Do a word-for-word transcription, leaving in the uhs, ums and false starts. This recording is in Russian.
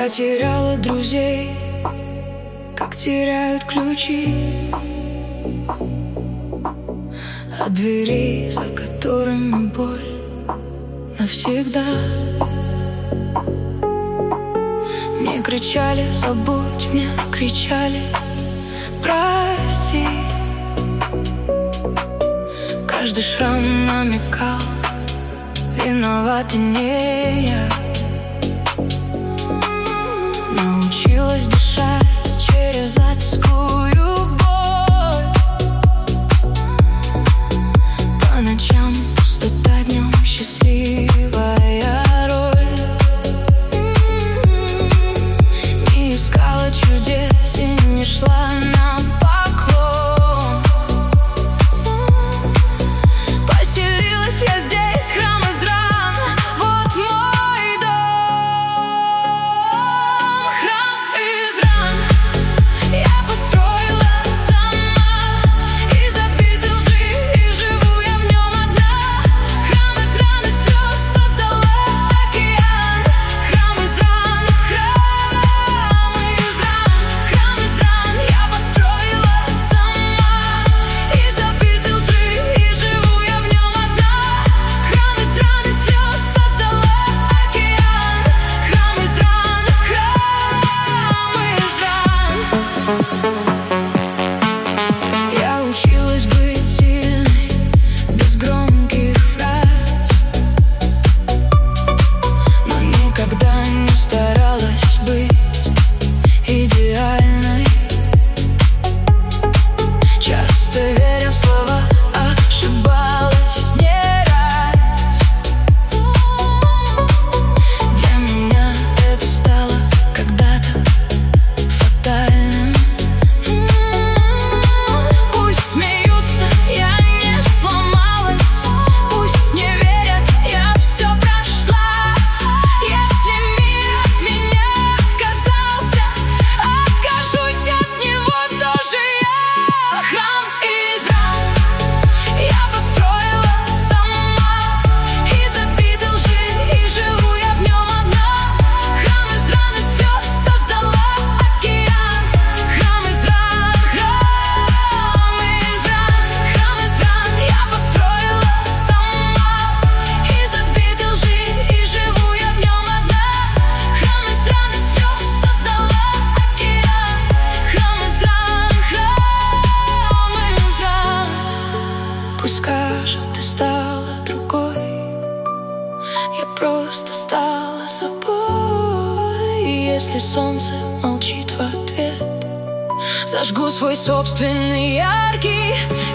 Я теряла друзей, как теряют ключи от дверей, за которыми боль навсегда. Мне кричали: забудь, мне кричали: прости. Каждый шрам намекал: виновата не я. Научилась дышать через затискую боль. По ночам пустота, днем счастливая роль. Не искала чудес и не шла на поклон. Поселилась я здесь, храм из ран, вот мой дом. Пусть скажут, ты стала другой, я просто стала собой. Если солнце молчит в ответ, зажгу свой собственный яркий